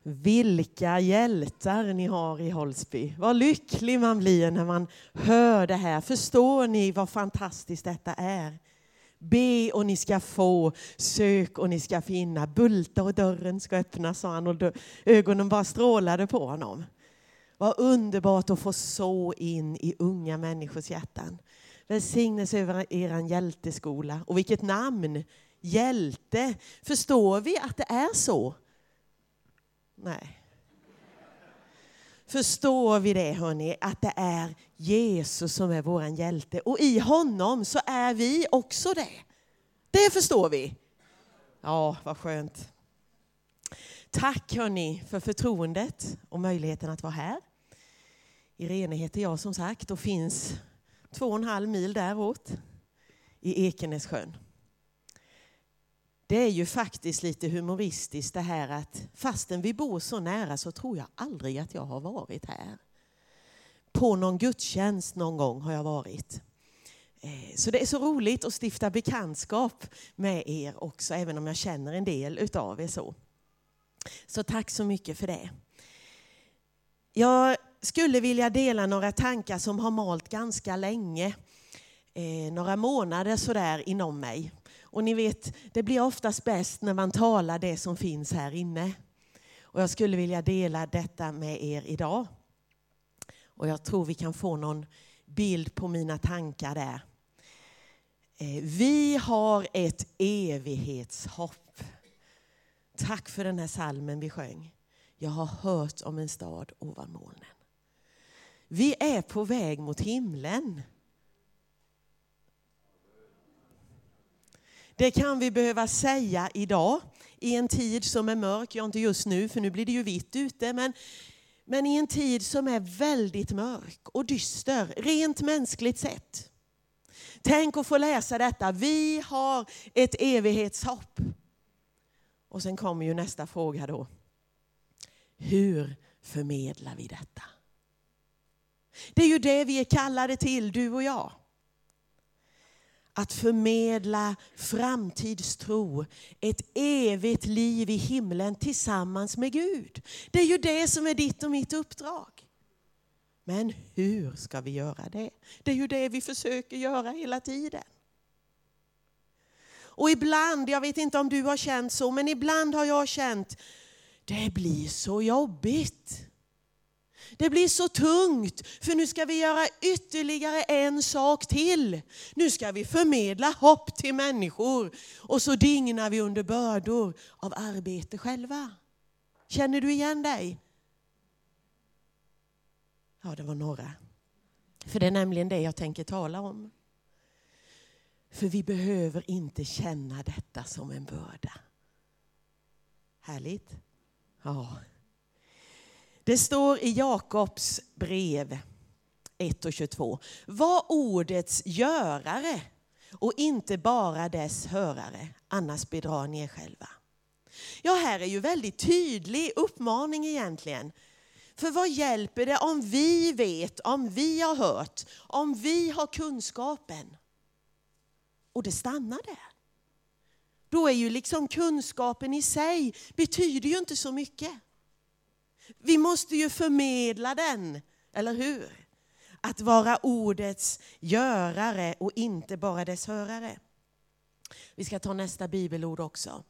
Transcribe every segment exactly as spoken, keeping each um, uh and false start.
Vilka hjältar ni har i Holsby. Vad lycklig man blir när man hör det här. Förstår ni vad fantastiskt detta är? Be och ni ska få, sök och ni ska finna. Bulta och dörren ska öppnas, sa han, och ögonen bara strålade på honom. Vad underbart att få så in i unga människors hjärtan. Välsignelse över er hjälteskola. Och vilket namn! Hjälte. Förstår vi att det är så? Nej. Förstår vi det, hörni, att det är Jesus som är våran hjälte. Och i honom så är vi också det. Det förstår vi. Ja, vad skönt. Tack, hörni, för förtroendet och möjligheten att vara här. Irene heter jag, som sagt, och finns två och en halv mil däråt i Ekenässjön. Det är ju faktiskt lite humoristiskt det här att fastän vi bor så nära så tror jag aldrig att jag har varit här. På någon gudstjänst någon gång har jag varit. Så det är så roligt att stifta bekantskap med er också, även om jag känner en del utav er så. Så tack så mycket för det. Jag skulle vilja dela några tankar som har malt ganska länge. Eh, några månader sådär inom mig. Och ni vet, det blir oftast bäst när man talar det som finns här inne. Och jag skulle vilja dela detta med er idag. Och jag tror vi kan få någon bild på mina tankar där. Eh, vi har ett evighetshopp. Tack för den här salmen vi sjöng. Jag har hört om en stad ovan molnen. Vi är på väg mot himlen. Det kan vi behöva säga idag i en tid som är mörk. Ja, inte just nu, för nu blir det ju vitt ute. Men, men i en tid som är väldigt mörk och dyster, rent mänskligt sett. Tänk att få läsa detta. Vi har ett evighetshopp. Och sen kommer ju nästa fråga då. Hur förmedlar vi detta? Det är ju det vi är kallade till, du och jag. Att förmedla framtidstro, ett evigt liv i himlen tillsammans med Gud. Det är ju det som är ditt och mitt uppdrag. Men hur ska vi göra det? Det är ju det vi försöker göra hela tiden. Och ibland, jag vet inte om du har känt så, men ibland har jag känt, det blir så jobbigt. Det blir så tungt, för nu ska vi göra ytterligare en sak till. Nu ska vi förmedla hopp till människor och så dignar vi under bördor av arbete själva. Känner du igen dig? Ja, det var några. För det är nämligen det jag tänker tala om. För vi behöver inte känna detta som en börda. Härligt? Ja. Det står i Jakobs brev ett och tjugotvå. Var ordets görare och inte bara dess hörare. Annars bedrar ni er själva. Ja, här är ju väldigt tydlig uppmaning egentligen. För vad hjälper det om vi vet, om vi har hört, om vi har kunskapen? Och det stannar där. Då är ju liksom kunskapen i sig betyder ju inte så mycket. Vi måste ju förmedla den, eller hur? Att vara ordets görare och inte bara dess hörare. Vi ska ta nästa bibelord också.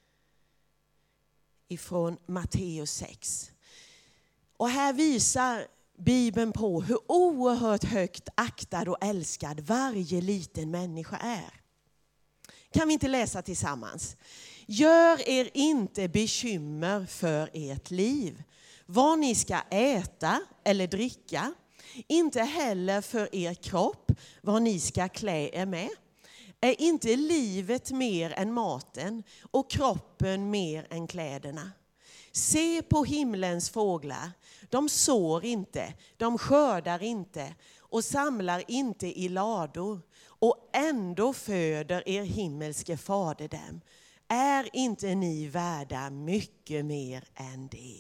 Ifrån Matteus sex. Och här visar Bibeln på hur oerhört högt aktad och älskad varje liten människa är. Kan vi inte läsa tillsammans? Gör er inte bekymmer för ert liv. Vad ni ska äta eller dricka. Inte heller för er kropp vad ni ska klä er med. Är inte livet mer än maten och kroppen mer än kläderna? Se på himlens fåglar. De sår inte, de skördar inte och samlar inte i lador. Och ändå föder er himmelske fader dem. Är inte ni värda mycket mer än det?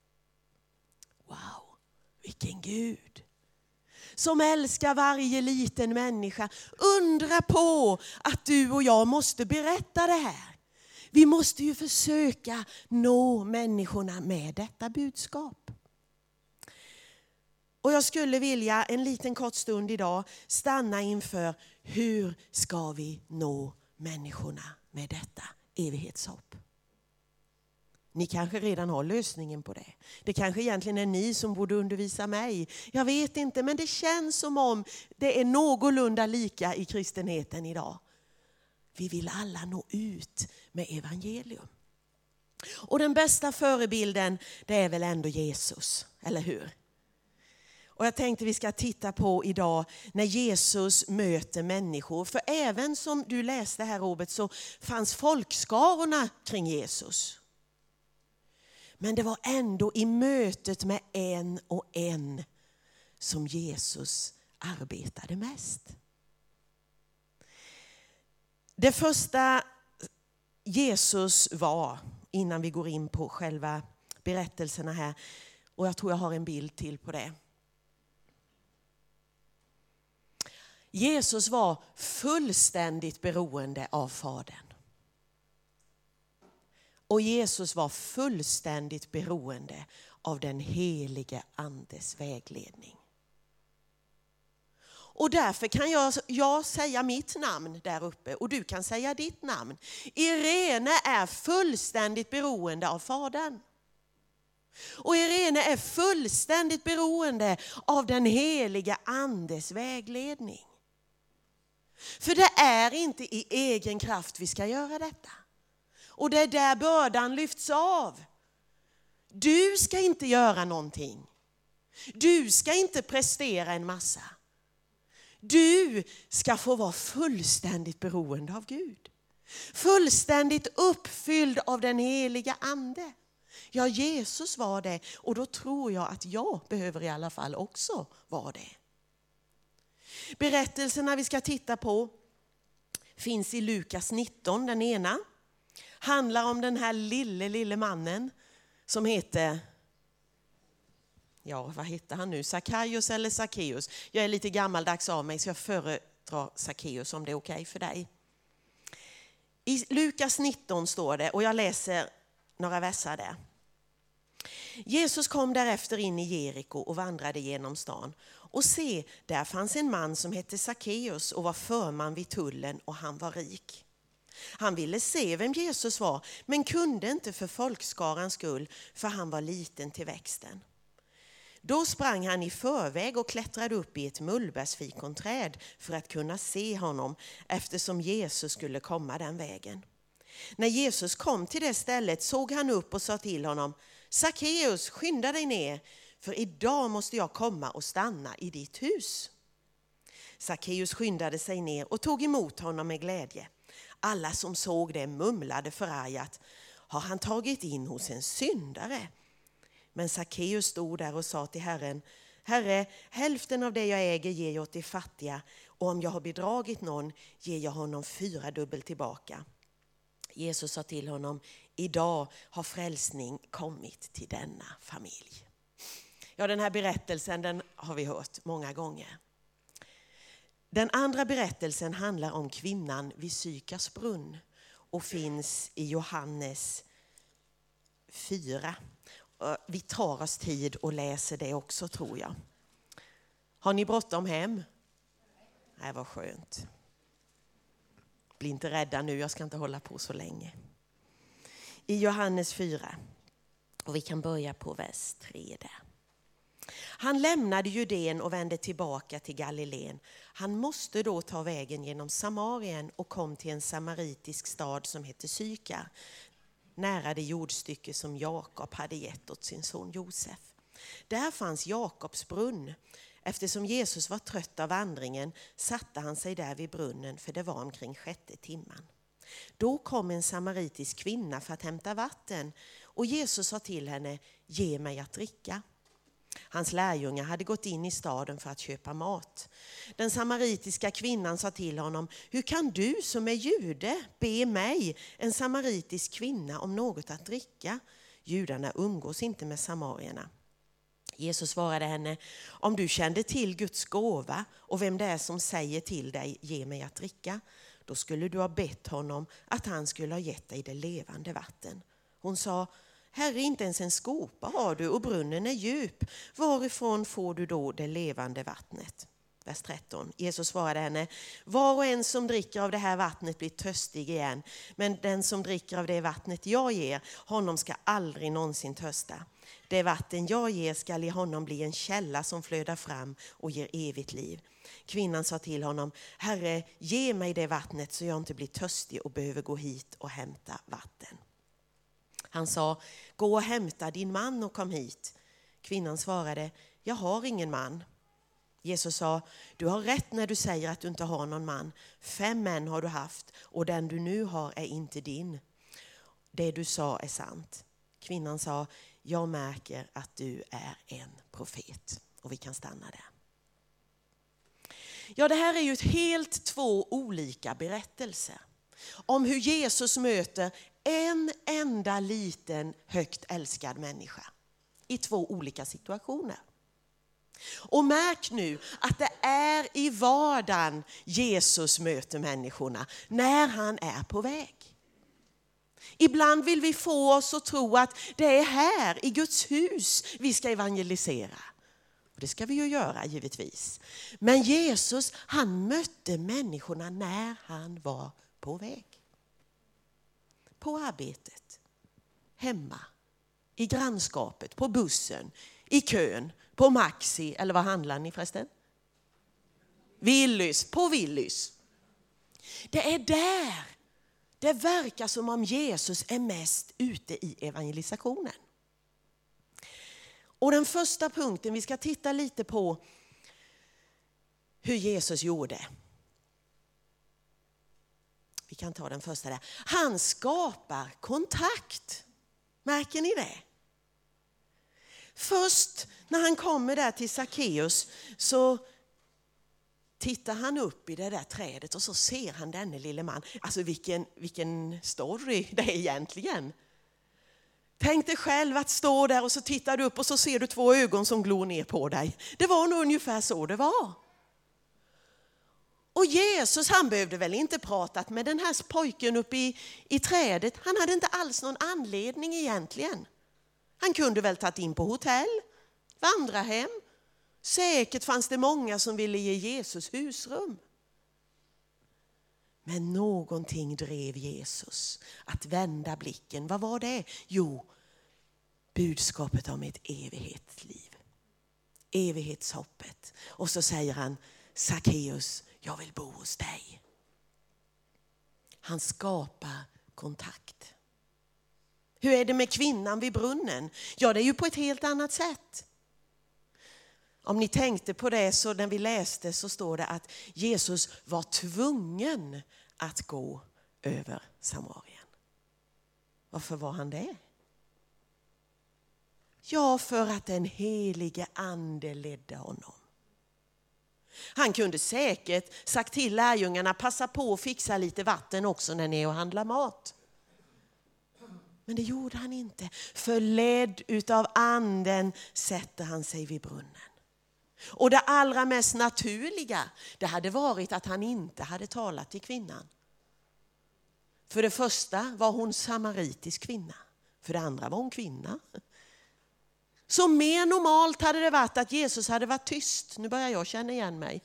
Wow, vilken Gud. Som älskar varje liten människa. Undra på att du och jag måste berätta det här. Vi måste ju försöka nå människorna med detta budskap. Och jag skulle vilja en liten kort stund idag stanna inför hur ska vi nå människorna med detta evighetshopp. Ni kanske redan har lösningen på det. Det kanske egentligen är ni som borde undervisa mig. Jag vet inte, men det känns som om det är någorlunda lika i kristenheten idag. Vi vill alla nå ut med evangelium. Och den bästa förebilden, det är väl ändå Jesus, eller hur? Och jag tänkte vi ska titta på idag när Jesus möter människor. För även som du läste här, Robert, så fanns folkskarorna kring Jesus. Men det var ändå i mötet med en och en som Jesus arbetade mest. Det första Jesus var, innan vi går in på själva berättelserna här, och jag tror jag har en bild till på det. Jesus var fullständigt beroende av Fadern. Och Jesus var fullständigt beroende av den helige Andes vägledning. Och därför kan jag, jag säga mitt namn där uppe och du kan säga ditt namn. Irene är fullständigt beroende av Fadern. Och Irene är fullständigt beroende av den helige Andes vägledning. För det är inte i egen kraft vi ska göra detta. Och det är där bördan lyfts av. Du ska inte göra någonting. Du ska inte prestera en massa. Du ska få vara fullständigt beroende av Gud. Fullständigt uppfylld av den heliga Ande. Ja, Jesus var det, och då tror jag att jag behöver i alla fall också vara det. Berättelserna vi ska titta på finns i Lukas nitton, den ena. Handlar om den här lille, lille mannen som heter, ja vad heter han nu, Sackaios eller Sackeus. Jag är lite gammaldags av mig så jag föredrar Sackeus om det är okej för dig. I Lukas nitton står det, och jag läser några versar där. Jesus kom därefter in i Jeriko och vandrade genom stan. Och se, där fanns en man som hette Sackeus och var förman vid tullen, och han var rik. Han ville se vem Jesus var, men kunde inte för folkskarans skull, för han var liten till växten. Då sprang han i förväg och klättrade upp i ett mullbärsfikonträd för att kunna se honom, eftersom Jesus skulle komma den vägen. När Jesus kom till det stället såg han upp och sa till honom: Sackeus, skynda dig ner, för idag måste jag komma och stanna i ditt hus. Sackeus skyndade sig ner och tog emot honom med glädje. Alla som såg det mumlade förargat: har han tagit in hos en syndare? Men Sackeus stod där och sa till Herren: Herre, hälften av det jag äger ger jag åt de fattiga, och om jag har bedragit någon ger jag honom fyra dubbelt tillbaka. Jesus sa till honom: idag har frälsning kommit till denna familj. Ja, den här berättelsen den har vi hört många gånger. Den andra berättelsen handlar om kvinnan vid Sykars brunn och finns i Johannes fyra. Vi tar oss tid och läser det också, tror jag. Har ni bråttom hem? Nej, vad skönt. Bli inte rädda nu, jag ska inte hålla på så länge. I Johannes fyra, och vi kan börja på vers tre där. Han lämnade Judén och vände tillbaka till Galileen. Han måste då ta vägen genom Samarien och kom till en samaritisk stad som heter Sykar, nära det jordstycke som Jakob hade gett åt sin son Josef. Där fanns Jakobs brunn. Eftersom Jesus var trött av vandringen satte han sig där vid brunnen, för det var omkring sjätte timman. Då kom en samaritisk kvinna för att hämta vatten, och Jesus sa till henne: ge mig att dricka. Hans lärjungar hade gått in i staden för att köpa mat. Den samaritiska kvinnan sa till honom: hur kan du som är jude be mig, en samaritisk kvinna, om något att dricka? Judarna umgås inte med samarierna. Jesus svarade henne: om du kände till Guds gåva och vem det är som säger till dig: ge mig att dricka, Då skulle du ha bett honom att han skulle ha gett dig det levande vatten. Hon sa, Herre, inte ens en skopa har du och brunnen är djup. Varifrån får du då det levande vattnet? Vers tretton. Jesus svarade henne, var och en som dricker av det här vattnet blir törstig igen. Men den som dricker av det vattnet jag ger, honom ska aldrig någonsin törsta. Det vatten jag ger skall i honom bli en källa som flödar fram och ger evigt liv. Kvinnan sa till honom, Herre, ge mig det vattnet så jag inte blir törstig och behöver gå hit och hämta vatten. Han sa, gå och hämta din man och kom hit. Kvinnan svarade, jag har ingen man. Jesus sa, du har rätt när du säger att du inte har någon man. Fem män har du haft och den du nu har är inte din. Det du sa är sant. Kvinnan sa, jag märker att du är en profet. Och vi kan stanna där. Ja, det här är ju ett helt två olika berättelser om hur Jesus möter en enda liten högt älskad människa i två olika situationer. Och märk nu att det är i vardagen Jesus möter människorna när han är på väg. Ibland vill vi få oss att tro att det är här i Guds hus vi ska evangelisera. Och det ska vi ju göra givetvis. Men Jesus, han mötte människorna när han var på väg. På arbetet, hemma, i grannskapet, på bussen, i kön, på Maxi, eller vad handlar ni förresten? Willys, på Willys. Det är där det verkar som om Jesus är mest ute i evangelisationen. Och den första punkten, vi ska titta lite på hur Jesus gjorde. Vi kan ta den första där. Han skapar kontakt. Märker ni det? Först när han kommer där till Sackeus så tittar han upp i det där trädet och så ser han denne lille man. Alltså vilken, vilken story det är egentligen. Tänk dig själv att stå där och så tittar du upp och så ser du två ögon som glor ner på dig. Det var nog ungefär så det var. Och Jesus, han behövde väl inte pratat med den här pojken uppe i, i trädet. Han hade inte alls någon anledning egentligen. Han kunde väl tagit in på hotell, vandra hem. Säkert fanns det många som ville ge Jesus husrum. Men någonting drev Jesus att vända blicken. Vad var det? Jo, budskapet om ett evighetsliv. Evighetshoppet. Och så säger han, Sackeus, jag vill bo hos dig. Han skapar kontakt. Hur är det med kvinnan vid brunnen? Ja, det är ju på ett helt annat sätt. Om ni tänkte på det så när vi läste så står det att Jesus var tvungen att gå över Samarien. Varför var han det? Ja, för att den helige ande ledde honom. Han kunde säkert sagt till lärjungarna, passa på att fixa lite vatten också när ni är och handlar mat. Men det gjorde han inte. För ledd utav anden sätter han sig vid brunnen. Och det allra mest naturliga, det hade varit att han inte hade talat till kvinnan. För det första var hon samaritisk kvinna. För det andra var hon kvinna. Så mer normalt hade det varit att Jesus hade varit tyst. Nu börjar jag känna igen mig.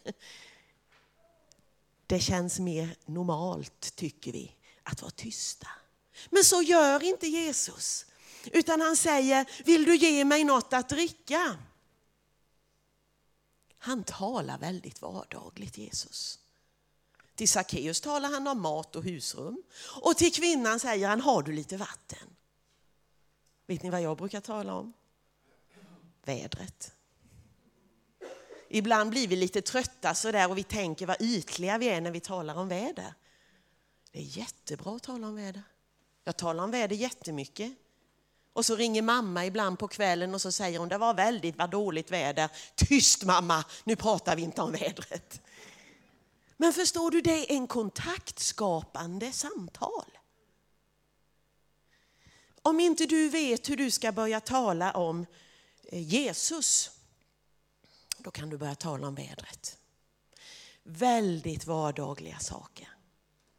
Det känns mer normalt, tycker vi, att vara tysta. Men så gör inte Jesus. Utan han säger, vill du ge mig något att dricka? Han talar väldigt vardagligt, Jesus. Till Sackeus talar han om mat och husrum. Och till kvinnan säger han, har du lite vatten? Vet ni vad jag brukar tala om? Vädret. Ibland blir vi lite trötta så där och vi tänker vad ytliga vi är när vi talar om väder. Det är jättebra att tala om väder. Jag talar om väder jättemycket. Och så ringer mamma ibland på kvällen och så säger hon, det var väldigt vad dåligt väder. Tyst mamma, nu pratar vi inte om vädret. Men förstår du, det är en kontaktskapande samtal. Om inte du vet hur du ska börja tala om Jesus, då kan du börja tala om vädret. Väldigt vardagliga saker.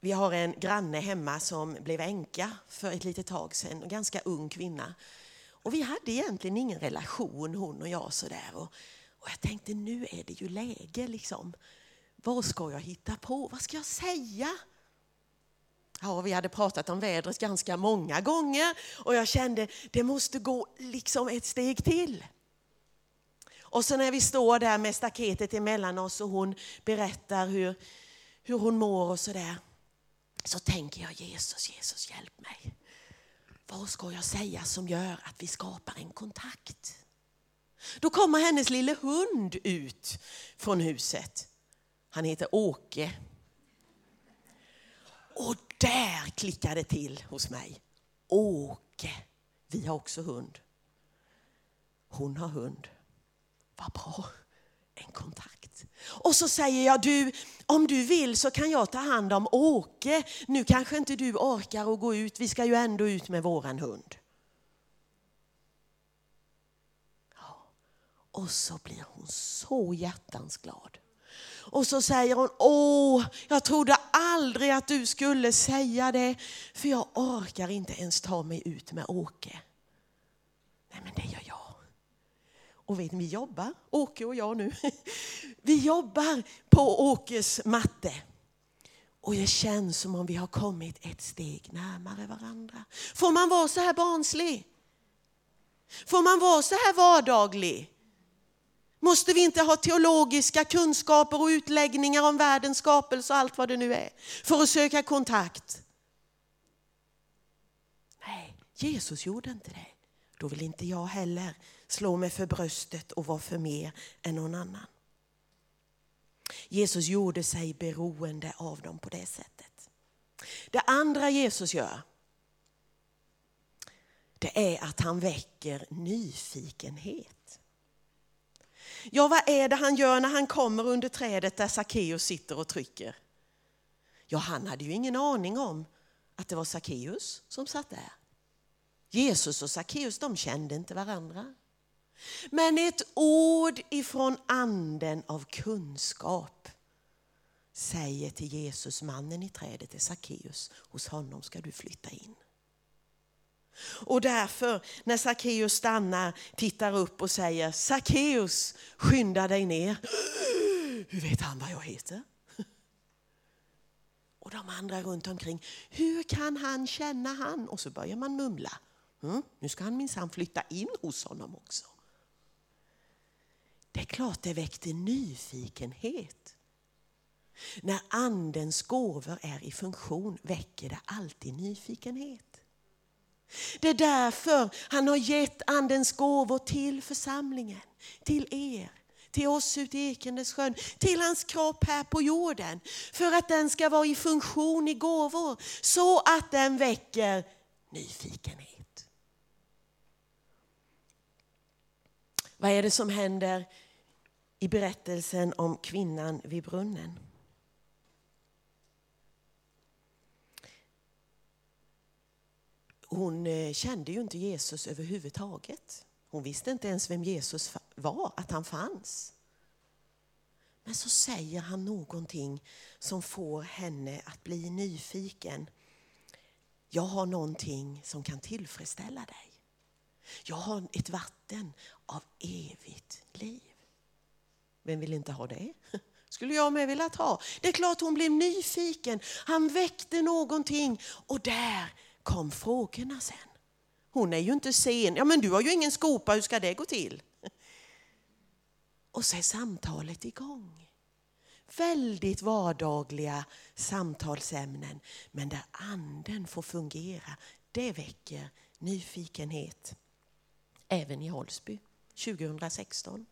Vi har en granne hemma som blev änka för ett litet tag sedan. En ganska ung kvinna. Och vi hade egentligen ingen relation, hon och jag sådär. Och, och jag tänkte, nu är det ju läge liksom. Vad ska jag hitta på? Vad ska jag säga? Ja, vi hade pratat om vädret ganska många gånger. Och jag kände, det måste gå liksom ett steg till. Och så när vi står där med staketet emellan oss och hon berättar hur, hur hon mår och sådär. Så tänker jag, Jesus, Jesus hjälp mig. Vad ska jag säga som gör att vi skapar en kontakt? Då kommer hennes lille hund ut från huset. Han heter Åke. Och där klickade det till hos mig. Åke, vi har också hund. Hon har hund. Vad bra, en kontakt. Och så säger jag, du, om du vill så kan jag ta hand om Åke. Nu kanske inte du orkar att gå ut, vi ska ju ändå ut med våran hund. Ja. Och så blir hon så hjärtans glad. Och så säger hon, åh, jag trodde aldrig att du skulle säga det. För jag orkar inte ens ta mig ut med Åke. Nej, men det gör jag. Och vet ni, vi jobbar, Åke och jag nu. Vi jobbar på Åkes matte. Och det känns som om vi har kommit ett steg närmare varandra. Får man vara så här barnslig? Får man vara så här vardaglig? Måste vi inte ha teologiska kunskaper och utläggningar om världens skapelse och allt vad det nu är för att söka kontakt? Nej, Jesus gjorde inte det. Då vill inte jag heller slå mig för bröstet och vara för mer än någon annan. Jesus gjorde sig beroende av dem på det sättet. Det andra Jesus gör, det är att han väcker nyfikenhet. Ja, vad är det han gör när han kommer under trädet där Sackeus sitter och trycker? Ja, han hade ju ingen aning om att det var Sackeus som satt där. Jesus och Sackeus, de kände inte varandra. Men ett ord ifrån anden av kunskap säger till Jesus, mannen i trädet är Sackeus, hos honom ska du flytta in. Och därför när Sackeus stannar, tittar upp och säger, Sackeus, skynda dig ner. Hur vet han vad jag heter? Och de andra runt omkring, hur kan han känna han? Och så börjar man mumla. Mm, nu ska han minsann flytta in hos honom också. Det är klart det väckte nyfikenhet. När andens gåvor är i funktion väcker det alltid nyfikenhet. Det är därför han har gett andens gåvor till församlingen, till er, till oss ute i Ekenässjön, till hans kropp här på jorden. För att den ska vara i funktion i gåvor så att den väcker nyfikenhet. Vad är det som händer i berättelsen om kvinnan vid brunnen? Hon kände ju inte Jesus överhuvudtaget. Hon visste inte ens vem Jesus var, att han fanns. Men så säger han någonting som får henne att bli nyfiken. Jag har någonting som kan tillfredsställa dig. Jag har ett vatten av evigt liv. Vem vill inte ha det? Skulle jag med vilja ha. Det är klart hon blev nyfiken. Han väckte någonting och där kom frågorna sen. Hon är ju inte sen. Ja, men du har ju ingen skopa, hur ska det gå till? Och så är samtalet igång. Väldigt vardagliga samtalsämnen. Men där anden får fungera, det väcker nyfikenhet. Även i Hållsby tjugohundrasexton.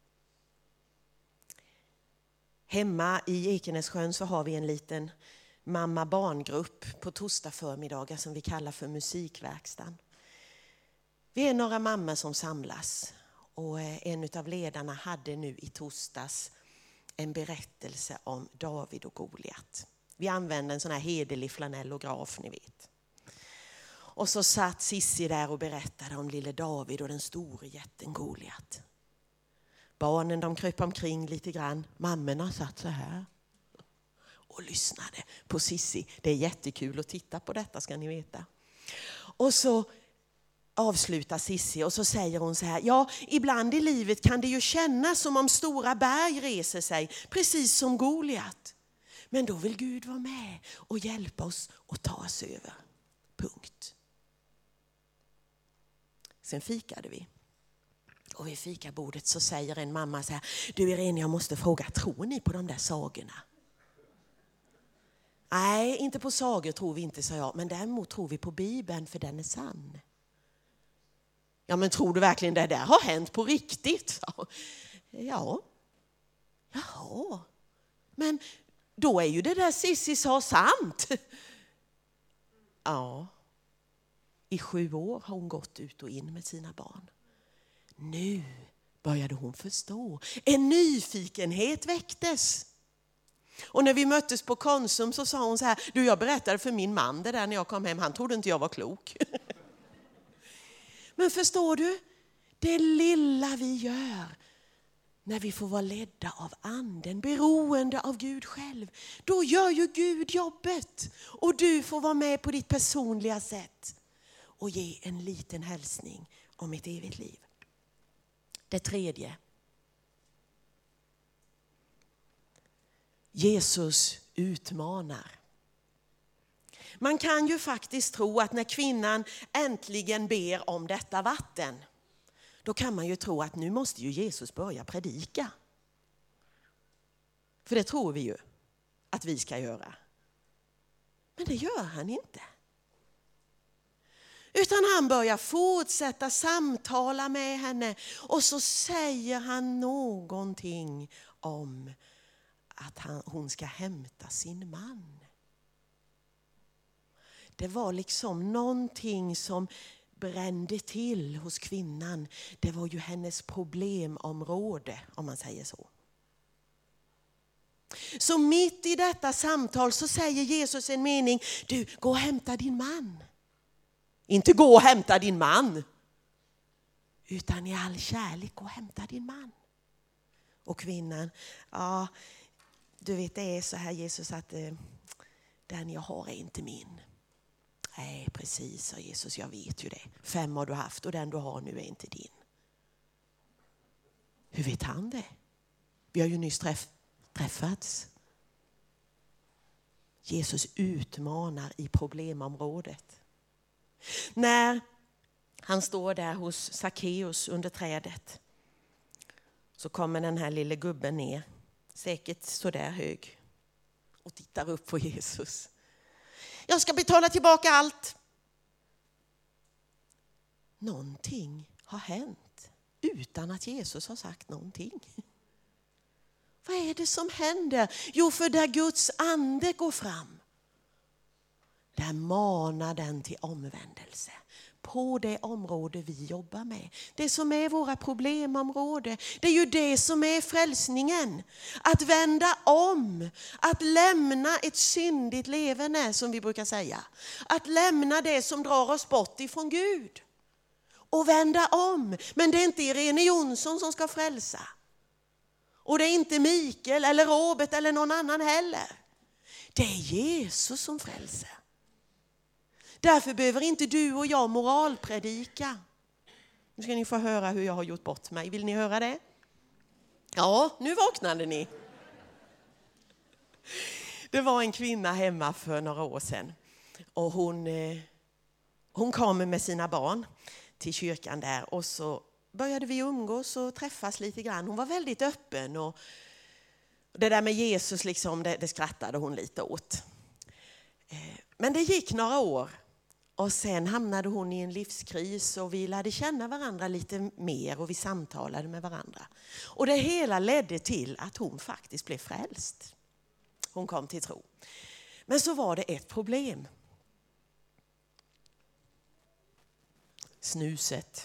Hemma i Ekenässjön så har vi en liten mamma-barngrupp på torsdag förmiddagar som vi kallar för musikverkstan. Vi är några mammor som samlas och en av ledarna hade nu i torsdags en berättelse om David och Goliat. Vi använde en sån här hederlig flanellograf, ni vet. Och så satt Sissi där och berättade om lille David och den store jätten Goliat. Barnen de kröp omkring lite grann. Mammorna satt så här. och lyssnade på Sissi. Det är jättekul att titta på detta, ska ni veta. Och så avslutar Sissi och så säger hon så här: ja, ibland i livet kan det ju kännas som om stora berg reser sig, precis som Goliat. Men då vill Gud vara med och hjälpa oss och ta oss över. Punkt. Sen fikade vi. Och vid fikabordet så säger en mamma så här: du Irene, jag måste fråga, tror ni på de där sagorna? Nej, inte på sagor tror vi inte, sa jag. Men däremot tror vi på Bibeln, för den är sann. Ja, men tror du verkligen det där har hänt på riktigt? Ja. Jaha. Men då är ju det där Sissi sa sant. Ja. I sju år har hon gått ut och in med sina barn. Nu började hon förstå. En nyfikenhet väcktes. Och när vi möttes på Konsum så sa hon så här: du, jag berättade för min man det där när jag kom hem. Han trodde inte jag var klok. Men förstår du? Det lilla vi gör när vi får vara ledda av anden, beroende av Gud själv, då gör ju Gud jobbet. Och du får vara med på ditt personliga sätt och ge en liten hälsning om ett evigt liv. Det tredje. Jesus utmanar. Man kan ju faktiskt tro att när kvinnan äntligen ber om detta vatten, då kan man ju tro att nu måste ju Jesus börja predika. För det tror vi ju att vi ska göra. Men det gör han inte. Utan han börjar fortsätta samtala med henne och så säger han någonting om att han, hon ska hämta sin man. Det var liksom någonting som brände till hos kvinnan. Det var ju hennes problemområde, om man säger så. Så mitt i detta samtal så säger Jesus en mening: du, gå och hämta din man. Inte gå och hämta din man, utan i all kärlek gå och hämta din man. Och kvinnan: ja, du vet, det är så här Jesus, att eh, den jag har är inte min. Nej, precis, sa Jesus, jag vet ju det. Fem har du haft och den du har nu är inte din. Hur vet han det? Vi har ju nyss träff- träffats. Jesus utmanar i problemområdet. När han står där hos Sackeus under trädet, så kommer den här lille gubben ner, säkert så där hög, och tittar upp på Jesus. Jag ska betala tillbaka allt. Någonting har hänt utan att Jesus har sagt någonting. Vad är det som händer? Jo, för där Guds ande går fram, där manar den till omvändelse på det område vi jobbar med. Det som är våra problemområde. Det är ju det som är frälsningen. Att vända om. Att lämna ett syndigt leverne, som vi brukar säga. Att lämna det som drar oss bort ifrån Gud. Och vända om. Men det är inte Irene Jonsson som ska frälsa. Och det är inte Mikael eller Robert eller någon annan heller. Det är Jesus som frälser. Därför behöver inte du och jag moralpredika. Nu ska ni få höra hur jag har gjort bort mig. Vill ni höra det? Ja, nu vaknade ni. Det var en kvinna hemma för några år sedan. Och hon, hon kom med sina barn till kyrkan där. Och så började vi umgås och träffas lite grann. Hon var väldigt öppen. Och det där med Jesus, liksom, det, det skrattade hon lite åt. Men det gick några år. Och sen hamnade hon i en livskris och vi lärde känna varandra lite mer och vi samtalade med varandra. Och det hela ledde till att hon faktiskt blev frälst. Hon kom till tro. Men så var det ett problem. Snuset.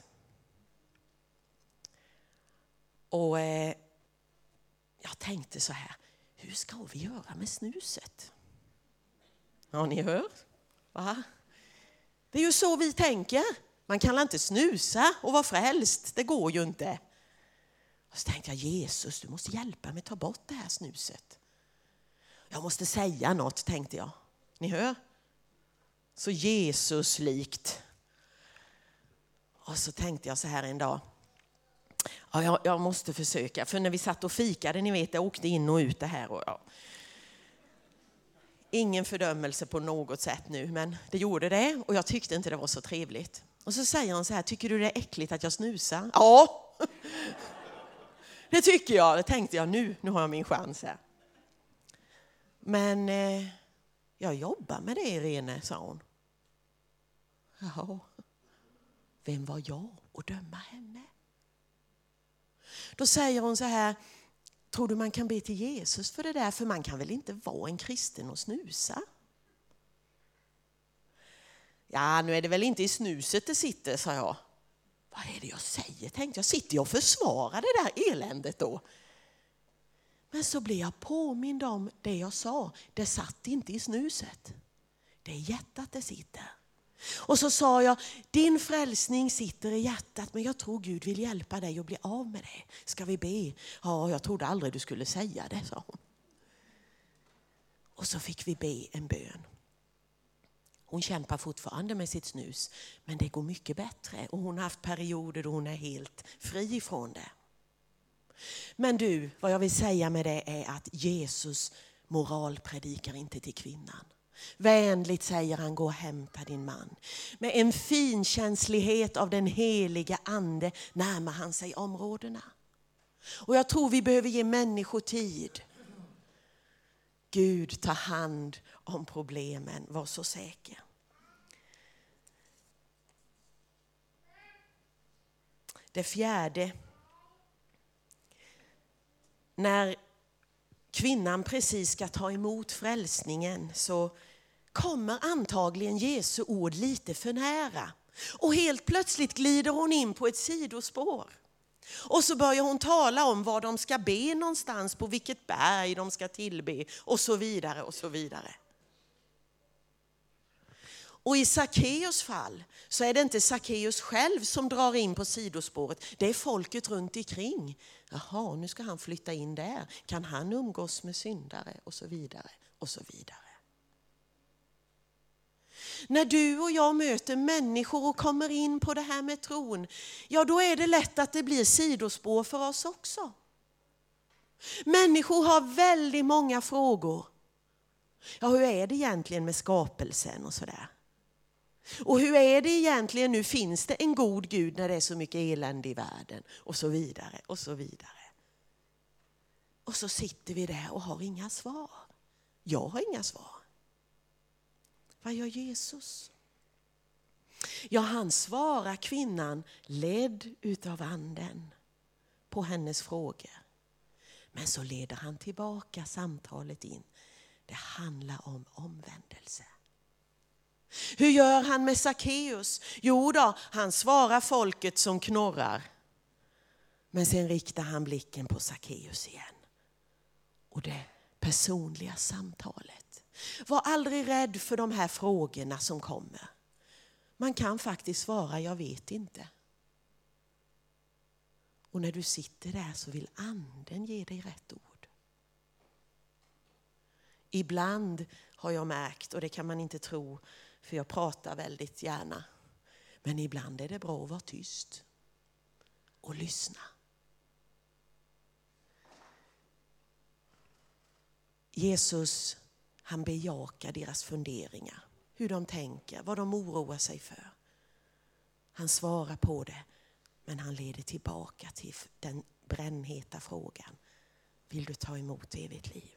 Och eh, jag tänkte så här, hur ska vi göra med snuset? Ja, ni hör? Va? Det är ju så vi tänker. Man kan inte snusa och vara frälst. Det går ju inte. Och så tänkte jag, Jesus, du måste hjälpa mig att ta bort det här snuset. Jag måste säga något, tänkte jag. Ni hör? Så Jesus-likt. Och så tänkte jag så här en dag. Ja, jag, jag måste försöka. För när vi satt och fikade, ni vet, jag åkte in och ut det här. Och, ja. Ingen fördömelse på något sätt nu, men det gjorde det. Och jag tyckte inte det var så trevligt. Och så säger han så här, tycker du det är äckligt att jag snusar? Ja, det tycker jag. Det tänkte jag, nu, nu har jag min chans här. Men eh, jag jobbar med det, Irene, sa hon. Jaha, vem var jag att döma henne? Då säger hon så här, tror du man kan be till Jesus för det där? För man kan väl inte vara en kristen och snusa? Ja, nu är det väl inte i snuset det sitter, sa jag. Vad är det jag säger? Tänkte jag, sitter jag och försvarar det där eländet då? Men så blev jag påmind om det jag sa. Det satt inte i snuset. Det är hjärtat det sitter. Och så sa jag, din frälsning sitter i hjärtat, men jag tror Gud vill hjälpa dig att bli av med det. Ska vi be? Ja, jag trodde aldrig du skulle säga det, sa hon. Och så fick vi be en bön. Hon kämpar fortfarande med sitt snus, men det går mycket bättre. Och hon har haft perioder då hon är helt fri ifrån det. Men du, vad jag vill säga med det är att Jesus moralpredikar inte till kvinnan. Vänligt säger han, gå och hämta din man. Med en finkänslighet av den heliga ande närmar han sig områdena. Och jag tror vi behöver ge människor tid. Gud tar hand om problemen, var så säker. Det fjärde. När kvinnan precis ska ta emot frälsningen så kommer antagligen Jesu ord lite för nära. Och helt plötsligt glider hon in på ett sidospår. Och så börjar hon tala om var de ska be någonstans, på vilket berg de ska tillbe och så vidare och så vidare. Och i Sackeus fall så är det inte Sackeus själv som drar in på sidospåret. Det är folket runt omkring. Jaha, nu ska han flytta in där. Kan han umgås med syndare och så vidare och så vidare. När du och jag möter människor och kommer in på det här med tron, ja då är det lätt att det blir sidospår för oss också. Människor har väldigt många frågor. Ja, hur är det egentligen med skapelsen och sådär? Och hur är det egentligen nu? Finns det en god Gud när det är så mycket elände i världen? Och så vidare och så vidare. Och så sitter vi där och har inga svar. Jag har inga svar. Vad gör Jesus? Ja, han svarar kvinnan ledd utav anden på hennes frågor. Men så leder han tillbaka samtalet in. Det handlar om omvändelse. Hur gör han med Sackeus? Jo då, han svarar folket som knorrar. Men sen riktar han blicken på Sackeus igen. Och det personliga samtalet. Var aldrig rädd för de här frågorna som kommer. Man kan faktiskt svara, jag vet inte. Och när du sitter där så vill anden ge dig rätt ord. Ibland har jag märkt, och det kan man inte tro, för jag pratar väldigt gärna. Men ibland är det bra att vara tyst och lyssna. Jesus, han bejakar deras funderingar. Hur de tänker, vad de oroar sig för. Han svarar på det, men han leder tillbaka till den brännheta frågan. Vill du ta emot evigt liv?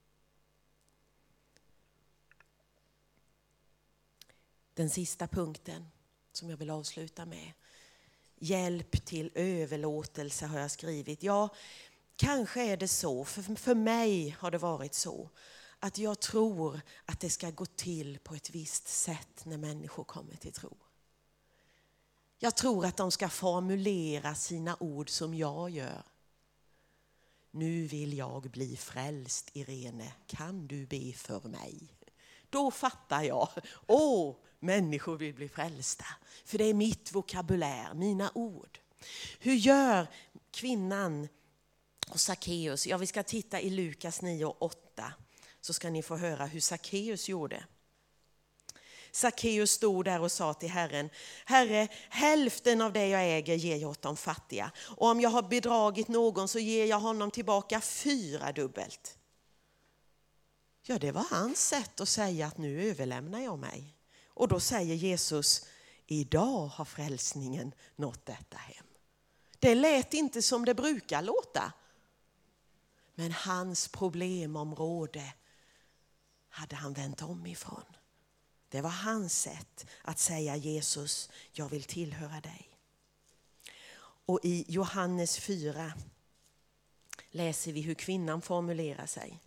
Den sista punkten som jag vill avsluta med. Hjälp till överlåtelse har jag skrivit. Ja, kanske är det så. För, för mig har det varit så. Att jag tror att det ska gå till på ett visst sätt när människor kommer till tro. Jag tror att de ska formulera sina ord som jag gör. Nu vill jag bli frälst, Irene. Kan du be för mig? Då fattar jag. Åh, människor vill bli frälsta. För det är mitt vokabulär, mina ord. Hur gör kvinnan och Sackeus? Ja, vi ska titta i Lukas nio och åtta. så ska ni få höra hur Sackeus gjorde. Sackeus stod där och sa till Herren: Herre, hälften av det jag äger ger jag åt de fattiga. Och om jag har bedragit någon så ger jag honom tillbaka fyra dubbelt. Ja, det var hans sätt att säga att nu överlämnar jag mig. Och då säger Jesus: idag har frälsningen nått detta hem. Det lät inte som det brukar låta. Men hans problemområde hade han vänt om ifrån. Det var hans sätt att säga: Jesus, jag vill tillhöra dig. Och i Johannes fyra läser vi hur kvinnan formulerar sig.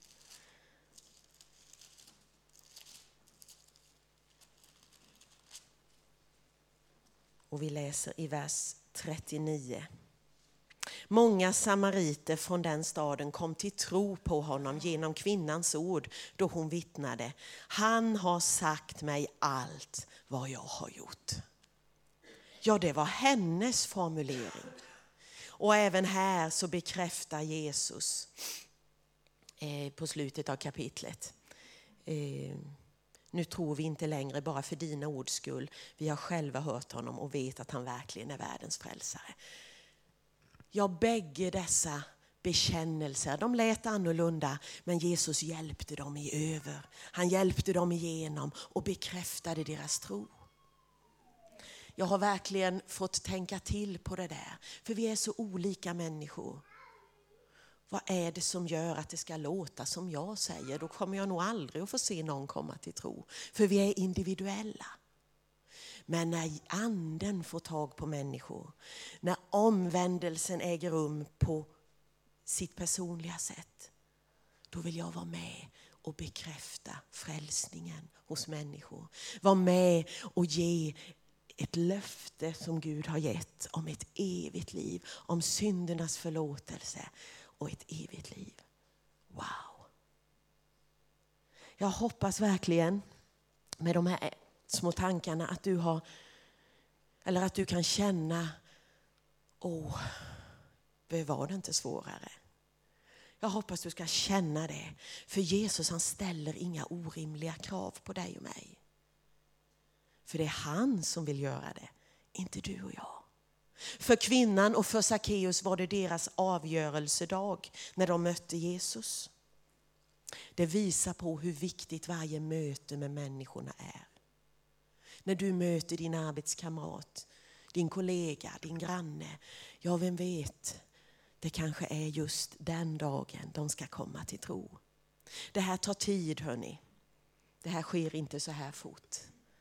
Och vi läser i vers trettionio. Många samariter från den staden kom till tro på honom genom kvinnans ord då hon vittnade: han har sagt mig allt vad jag har gjort. Ja, det var hennes formulering. Och även här så bekräftar Jesus eh, på slutet av kapitlet. Eh, nu tror vi inte längre bara för dina ords skull. Vi har själva hört honom och vet att han verkligen är världens frälsare. Ja, bägge dessa bekännelser, de lät annorlunda, men Jesus hjälpte dem i över. Han hjälpte dem igenom och bekräftade deras tro. Jag har verkligen fått tänka till på det där, för vi är så olika människor. Vad är det som gör att det ska låta som jag säger? Då kommer jag nog aldrig att få se någon komma till tro, för vi är individuella. Men när anden får tag på människor, när omvändelsen äger rum på sitt personliga sätt, då vill jag vara med och bekräfta frälsningen hos människor. Var med och ge ett löfte som Gud har gett om ett evigt liv, om syndernas förlåtelse och ett evigt liv. Wow! Jag hoppas verkligen med de här små tankarna att du har, eller att du kan känna: åh, det var det inte svårare. Jag hoppas du ska känna det, för Jesus, han ställer inga orimliga krav på dig och mig. För det är han som vill göra det, inte du och jag. För kvinnan och för Sackeus var det deras avgörelsedag när de mötte Jesus. Det visar på hur viktigt varje möte med människorna är. När du möter din arbetskamrat, din kollega, din granne. Ja, vem vet, det kanske är just den dagen de ska komma till tro. Det här tar tid, hörni. Det här sker inte så här fort.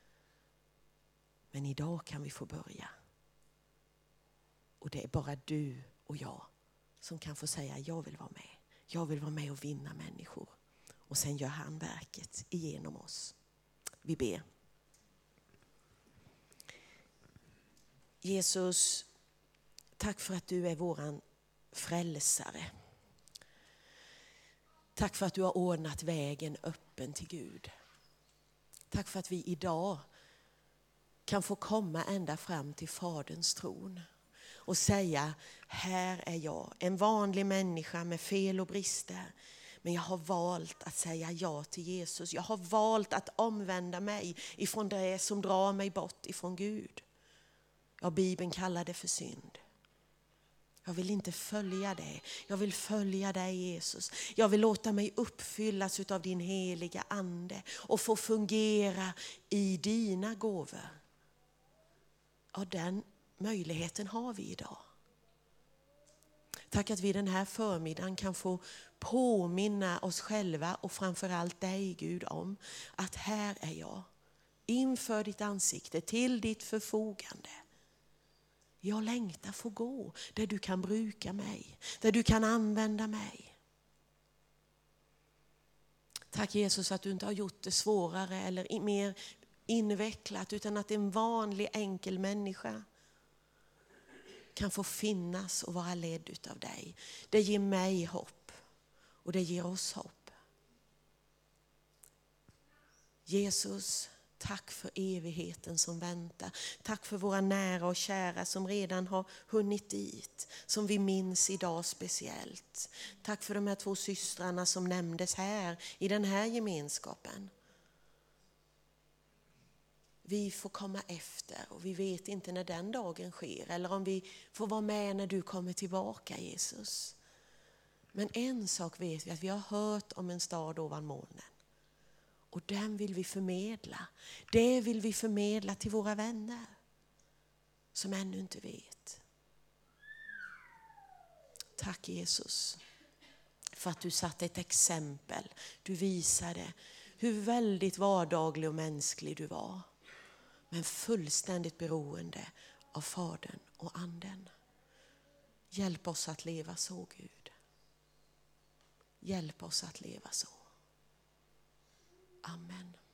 Men idag kan vi få börja. Och det är bara du och jag som kan få säga: jag vill vara med. Jag vill vara med och vinna människor. Och sen gör han verket igenom oss. Vi ber. Jesus, tack för att du är våran frälsare. Tack för att du har ordnat vägen öppen till Gud. Tack för att vi idag kan få komma ända fram till Faderns tron och säga: här är jag, en vanlig människa med fel och brister. Men jag har valt att säga ja till Jesus. Jag har valt att omvända mig ifrån det som drar mig bort ifrån Gud. Ja, Bibeln kallar det för synd. Jag vill inte följa det. Jag vill följa dig, Jesus. Jag vill låta mig uppfyllas av din heliga ande och få fungera i dina gåvor. Ja, den möjligheten har vi idag. Tack att vi den här förmiddagen kan få påminna oss själva och framförallt dig, Gud, om att här är jag inför ditt ansikte, till ditt förfogande. Jag längtar få gå där du kan bruka mig, där du kan använda mig. Tack Jesus att du inte har gjort det svårare eller mer invecklat, utan att en vanlig enkel människa kan få finnas och vara ledd utav dig. Det ger mig hopp och det ger oss hopp. Jesus, Tack för evigheten som väntar. Tack för våra nära och kära som redan har hunnit dit. Som vi minns idag speciellt. Tack för de här två systrarna som nämndes här i den här gemenskapen. Vi får komma efter och vi vet inte när den dagen sker. Eller om vi får vara med när du kommer tillbaka, Jesus. Men en sak vet vi, att vi har hört om en stad ovan molnen. Och den vill vi förmedla. Det vill vi förmedla till våra vänner som ännu inte vet. Tack Jesus för att du satte ett exempel. Du visade hur väldigt vardaglig och mänsklig du var. Men fullständigt beroende av Fadern och Anden. Hjälp oss att leva så, Gud. Hjälp oss att leva så. Amen.